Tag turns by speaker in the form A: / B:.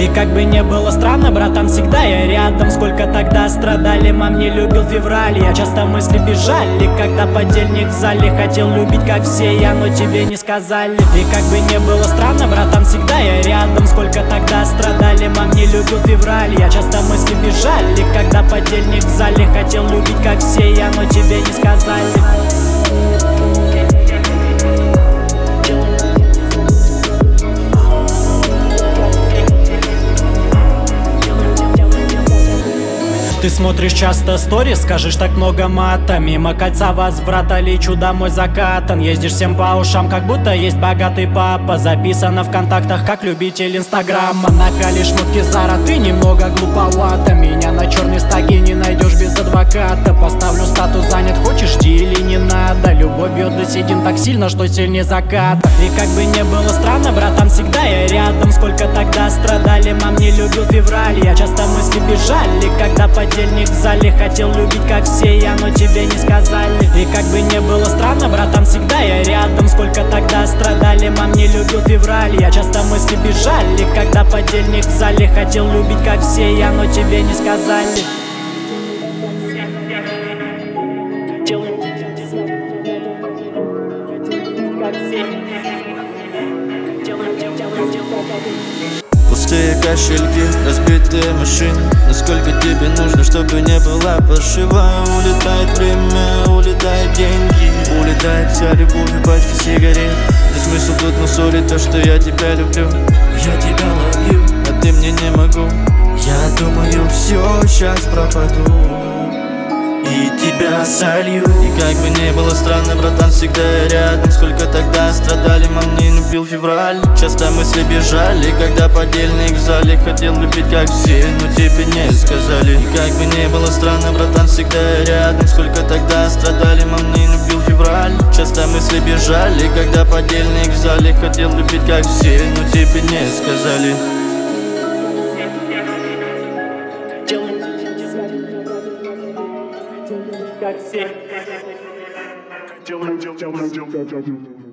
A: И как бы не было странно, братан, всегда я рядом. Сколько тогда страдали, мам не любил февраль. Я часто мысли бежали, когда подельник в зале. Хотел любить как все я, но тебе не сказали. И как бы не было странно, братан, всегда я рядом. Сколько тогда страдали, мам не любил февраль. Я часто мысли бежали, когда подельник в зале. Хотел любить как все я, но тебе не сказали. Ты смотришь часто сторис, скажешь так много мата. Мимо кольца возврата лечу домой закатан. Ездишь всем по ушам, как будто есть богатый папа. Записано в контактах, как любитель инстаграма. Накалишь шмотки Зара, ты немного глуповато. Меня на черной стаге не найдешь без адвоката. Поставлю статус занят, хочешь жди или не надо. Любовь бьет до седин так сильно, что сильнее заката. И как бы не было странно, братан, всегда я рядом. Сколько тогда страдали, мам не любил февраль. Я часто мысли бежали, когда подельник в зале. Хотел любить как все я, но тебе не сказали. И как бы не было странно, братан, всегда я рядом. Сколько тогда страдали, мам не любил февраль. Я часто мысли бежали, когда подельник в зале. Хотел любить как все я, но тебе не сказали.
B: Пустые кошельки, разбитые машины. Насколько тебе нужно, чтобы не была паршивая? Улетает время, улетают деньги, улетает вся любовь и пачка сигарет. Да смысл тут мусорить то, что я тебя люблю. Я тебя ловлю, а ты мне не могу. Я думаю, все, сейчас пропаду и тебя солью. И как бы не было странно, братан, всегда я рядом. Сколько тогда страдали, мам не любил февраль. Часто мысли бежали, когда подельник в зале. Хотел любить как все, но тебе не сказали. И как бы не было странно, братан, всегда я рядом. Сколько тогда страдали, мам не любил февраль. Часто мысли бежали, когда подельник в зале. Хотел любить как все, но тебе не сказали.
A: Как все.